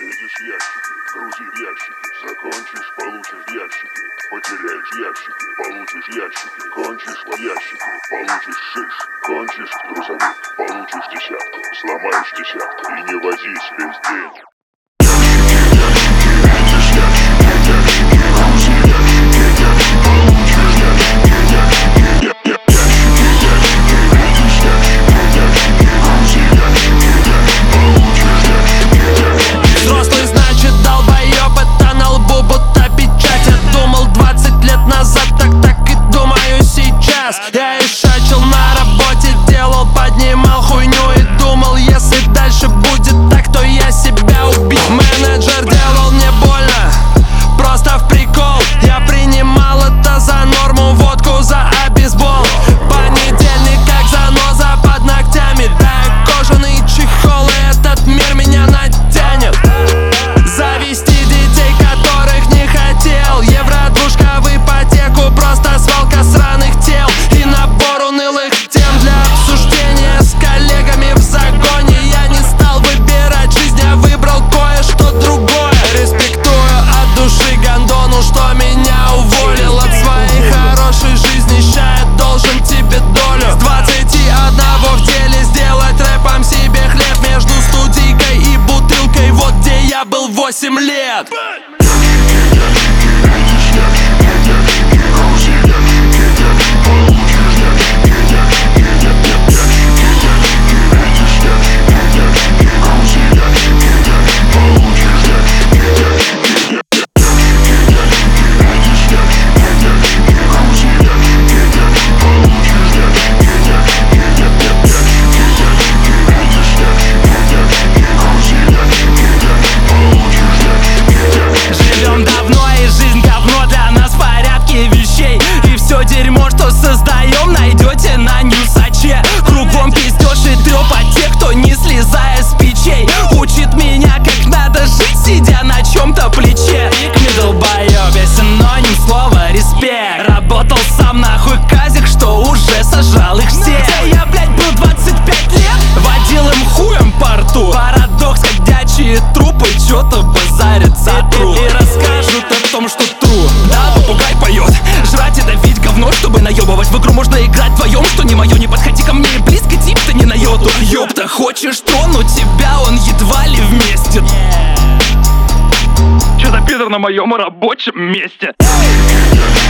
Видишь ящики, грузи в ящики. Закончишь, получишь ящики. Потеряешь ящики, получишь ящики. Кончишь в ящики, получишь шиш. Кончишь грузовик, получишь десятку. Сломаешь десятку и не возись весь день. Я ишачил на работе, делал, поднимал хуйню и думал, если дальше будет так, то я себя убью. Менеджер делал мне больно, просто в прикол. Я принимал это за норму, водку за обезбол. Понедельник как заноза под ногтями, да, кожаный чехол, и этот мир меня натянет. Завести детей, которых не хотел. Евро-двушка в ипотеку, просто свалка сраных тел. И набор унылых тем для обсуждения с коллегами в загоне. Я не стал выбирать жизнь, я выбрал кое-что другое. Респектую от души гондону, что меня уволил от своей хорошей жизни. Ща я должен тебе долю. С 21 в деле сделать рэпом себе хлеб. Между студийкой и бутылкой, вот где я был 8 лет. Дерьмо, что создаем, найдете на ньюсаче. Кругом пиздёж и трёп от тех, кто не слезая с печей. Учит меня, как надо жить, сидя на чём-то плече. Биг мидл боёбе, синоним слова респект. Работал сам нахуй казик, что уже сожрал их все. Я, блядь, был 25 лет, водил им хуем по рту. Парадокс, ходячие трупы чё-то базарят за труп. И расскажут о том, что тру. Да, попугай поёт, жрать и давить говно, чтобы наебывать. В игру можно играть вдвоем, что не моё. Не подходи ко мне близко, тип-то не на йоту. Ёпта, хочешь тронуть тебя, он едва ли вместе. Чё за пидор на моем рабочем месте?